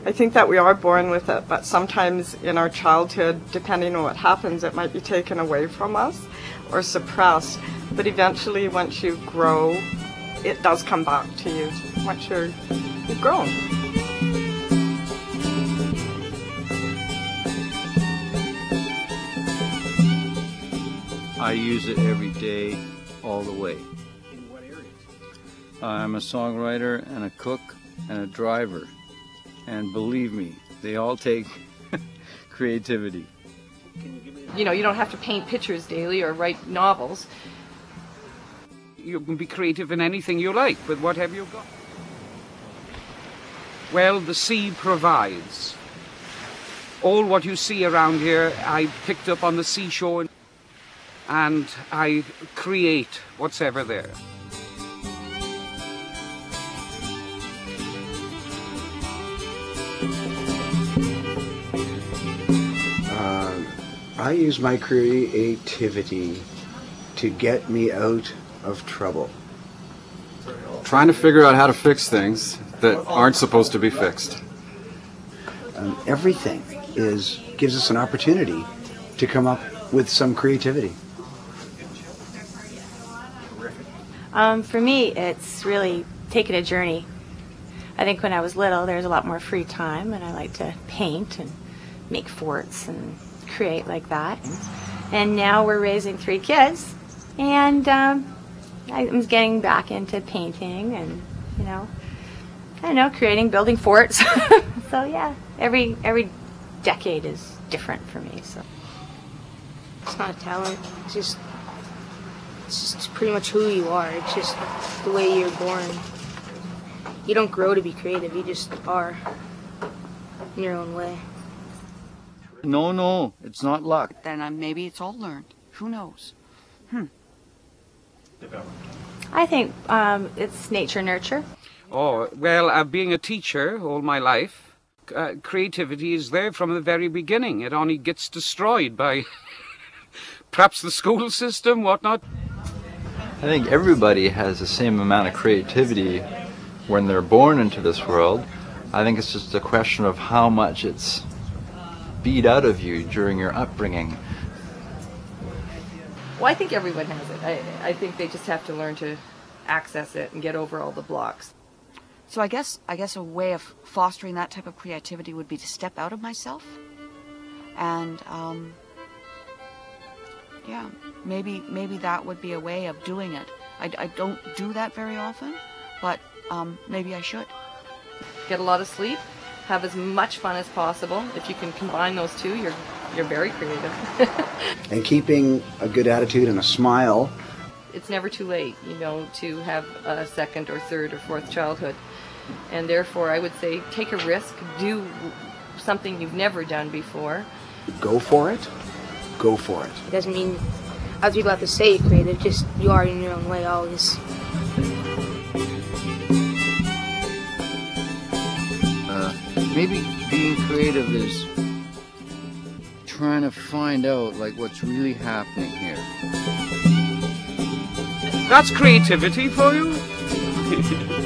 I think that we are born with it, but sometimes in our childhood, depending on what happens, it might be taken away from us or suppressed. But eventually, once you grow, it does come back to you once you've grown. I use it every day, all the way. In what areas? I'm a songwriter and a cook and a driver. And believe me, they all take creativity. You know, you don't have to paint pictures daily or write novels. You can be creative in anything you like, but what have you got? Well, the sea provides. All what you see around here, I picked up on the seashore, and I create what's ever there. I use my creativity to get me out of trouble. Trying to figure out how to fix things that aren't supposed to be fixed. Everything gives us an opportunity to come up with some creativity. For me, it's really taken a journey. I think when I was little, there was a lot more free time, and I liked to paint and make forts and create like that. And now we're raising 3 kids, and I'm getting back into painting and, I don't know, creating, building forts. So yeah, every decade is different for me. So it's not a talent. It's just pretty much who you are. It's just the way you're born. You don't grow to be creative. You just are in your own way. No, it's not luck. Then maybe it's all learned. Who knows? I think it's nature nurture. Oh, well, being a teacher all my life, creativity is there from the very beginning. It only gets destroyed by perhaps the school system, whatnot. I think everybody has the same amount of creativity when they're born into this world. I think it's just a question of how much it's beat out of you during your upbringing. Well, I think everyone has it. I think they just have to learn to access it and get over all the blocks. So I guess a way of fostering that type of creativity would be to step out of myself. And yeah, maybe that would be a way of doing it. I don't do that very often, but maybe I should. Get a lot of sleep, have as much fun as possible. If you can combine those two, you're very creative. And keeping a good attitude and a smile. It's never too late, to have a second or third or fourth childhood. And therefore, I would say take a risk, do something you've never done before. Go for it. Go for it. It doesn't mean other people have to say you're creative, just you are in your own way always. Maybe being creative is trying to find out what's really happening here. That's creativity for you.